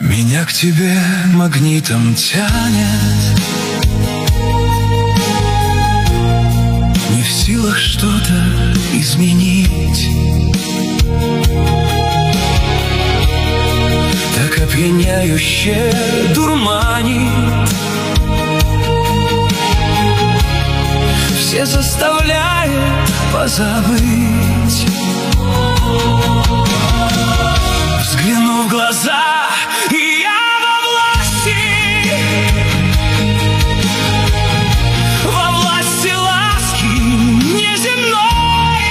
Меня к тебе магнитом тянет, не в силах что-то изменить. Так опьяняюще дурманит, все заставляет позабыть. Взгляну в глаза, и я во власти ласки неземной,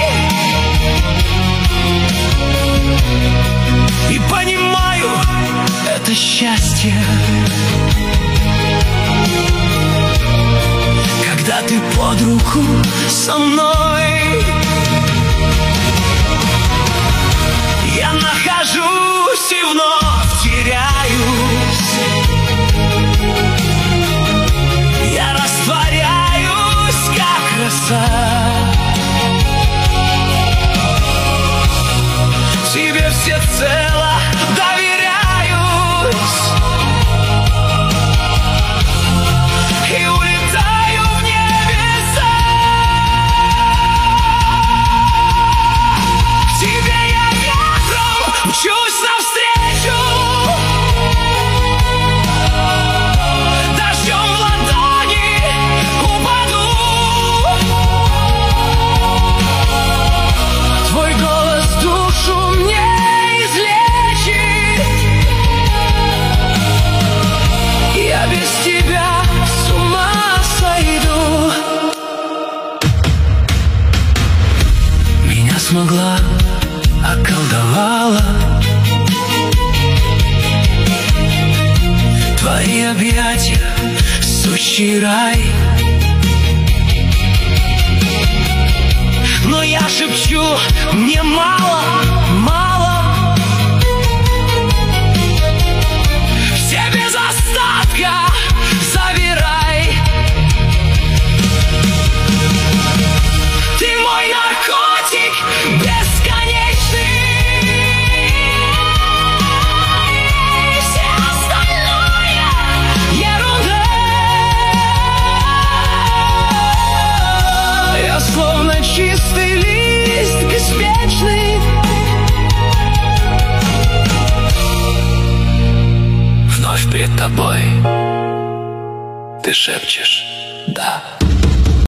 и понимаю, это счастье, когда ты под руку со мной. Я нахожусь и вновь теряюсь, я растворяюсь, как роса. Тебе всецело доверяюсь и улетаю в небеса. К тебе я ветром мчусь навстречу, дождем в ладони упаду. Твой голос душу мне излечит, я без тебя с ума сойду. Меня смогла, околдовала твои объятия, сущий рай. Но я шепчу, мне мало, мало, все без остатка забирай. Ты мой наркотик бесконечный, все остальное ерунда. Я словно чистый лист беспечный, вновь перед тобой ты шепчешь «да».